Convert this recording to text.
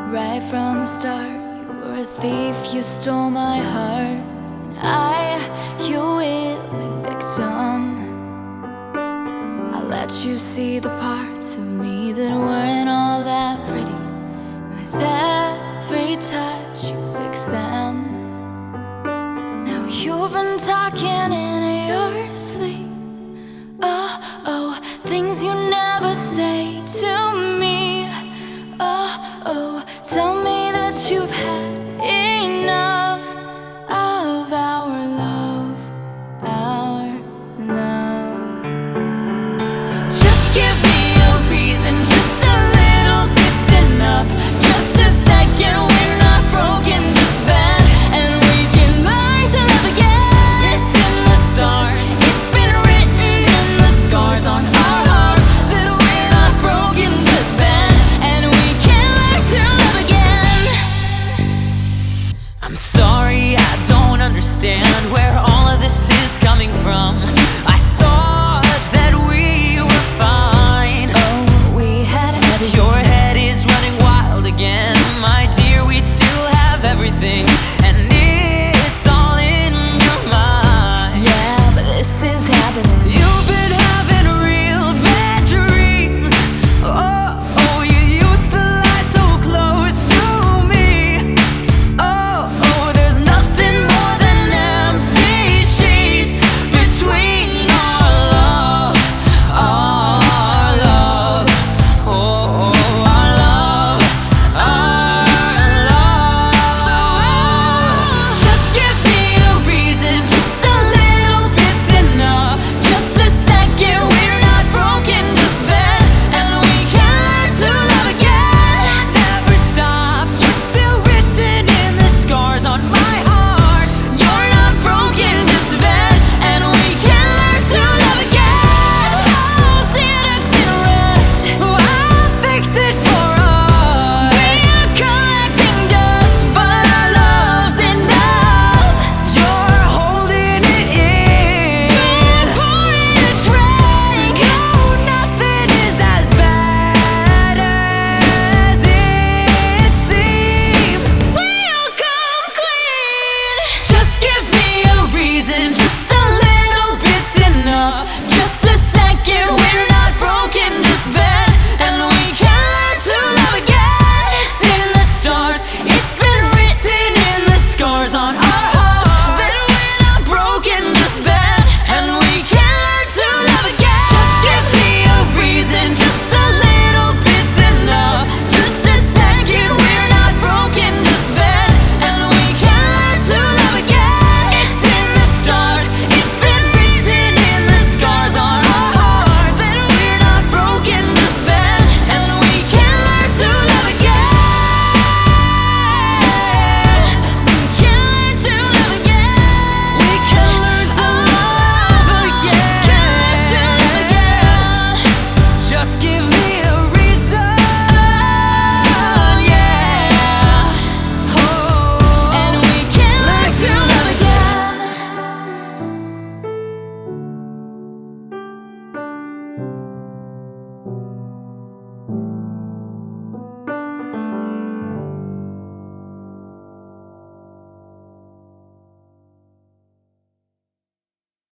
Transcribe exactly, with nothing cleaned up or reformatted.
Right from the start, you were a thief, you stole my heart, and I, your willing victim. I let you see the parts of me that weren't all that pretty, and with every touch you fix them. Now you've been talking in your sleep. Oh, oh, things you never say to me. Oh, oh, tell me that you've had enough of our love, our love. Just give me a reason, just a little bit's enough. Just a second, we're not broken, just bad, and we can learn to love again. It's in the stars, it's been written in the scars on our hearts, that we're not broken, just bad, and we can learn to love again. I'm sorry, I don't understand where all of this is coming from. I